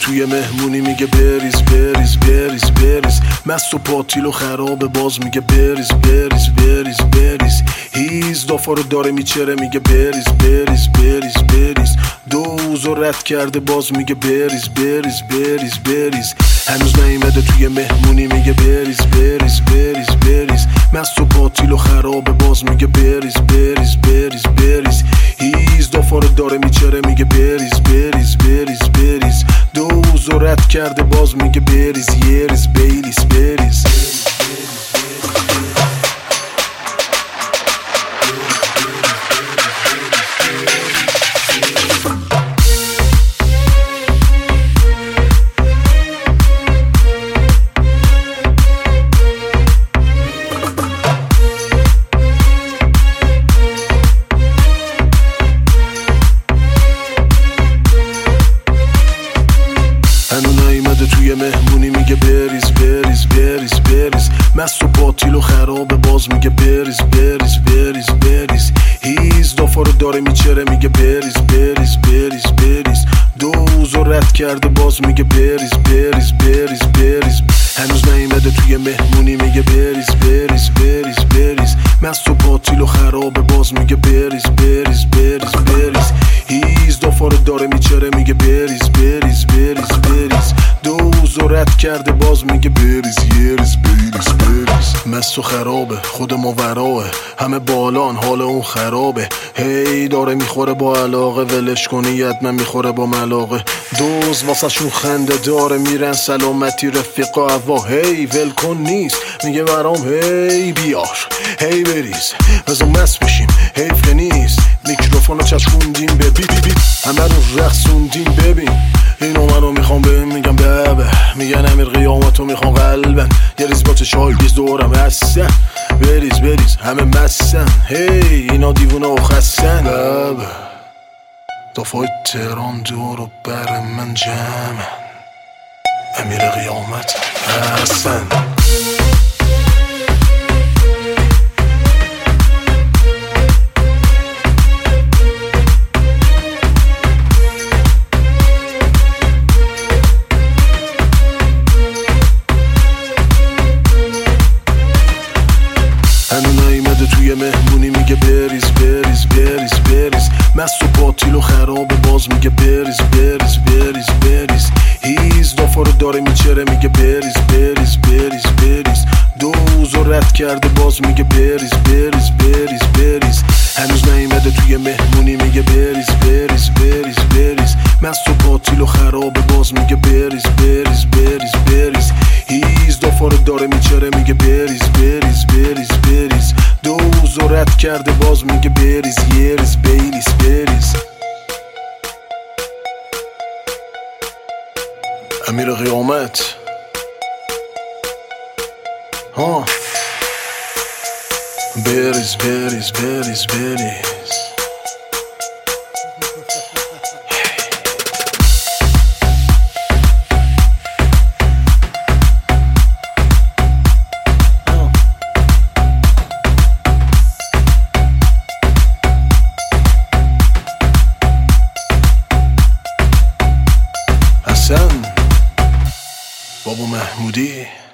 توی مهمونی میگه بریز بریز بریز بریز، مست و پاتیل و خراب باز میگه بریز بریز بریز بریز، هیز دافا رو داره میچره میگه بریز بریز بریز بریز، دوز و رد کرده باز میگه بریز بریز بریز بریز، هنوز نیومده توی مهمونی میگه بریز بریز بریز بریز، مست و پاتیل و خراب باز میگه بریز بریز بریز بریز، هیز دافا رو داره میچره میگه بریز بریز بریز بریز، دوز و رد کرده باز میگه بریز یریز بیلیس بریز. توی مهمونی میگه بریز بریز بریز بریز، مست و باطیل و خراب باز میگه بریز بریز بریز بریز، هیز دافا رو داره میچره میگه بریز بریز بریز بریز، دوز و رد کرده باز میگه بریز بریز بریز بریز، هنوز نیومده توی مهمونی میگه بریز بریز بریز بریز، مست و باطیل و خراب باز میگه بریز بریز بریز بریز، هیز دافا رو داره میچره میگه بریز بریز بریز بریز، دوز و رد کرده باز میگه بریز یریز بیلیس بریز. مست و خرابه خود ماوراه، همه بالان حال اون خرابه، هی داره میخوره با علاقه، ولش کنی حتما میخوره با ملاقه، دوز واسه شون خنده داره، میرن سلامتی رفیقا هوا، هی ول کن نیست میگه برام هی بیار هی بریز بزا مست بشیم حیف که نیست، میکروفونو چشکوندیم به بی بی بی، همه رو رقصوندیم ببین، اینو منو میخوام بهم میگم بابه، میگن امیر قیامتو میخوام قلبن، یه ریز با چشای بیز دورم هستن، بریز بریز همه مستن، هی اینا دیوونه و خستن، بابه دافای تهران دور و بر من جمعن، امیر قیامت هستن. توی مهمونی میگه بریز بریز بریز بریز، مست و باطیل و خراب باز میگه بریز بریز بریز بریز، هیز دافا رو داره میچره میگه بریز بریز بریز بریز، دوز و رد کرده باز میگه بریز بریز بریز بریز، هنوز نیومده توی مهمونی میگه بریز بریز بریز بریز، مست و باطیل و خراب باز میگه بریز بریز بریز بریز، هیز دافا رو داره میچره میگه بریز بریز بریز بریز، دوز و رد کرده باز میگه بریز یریز بیلیس بریز. امیر قیامت ها بریز بریز بریز بریز. بابا محمودی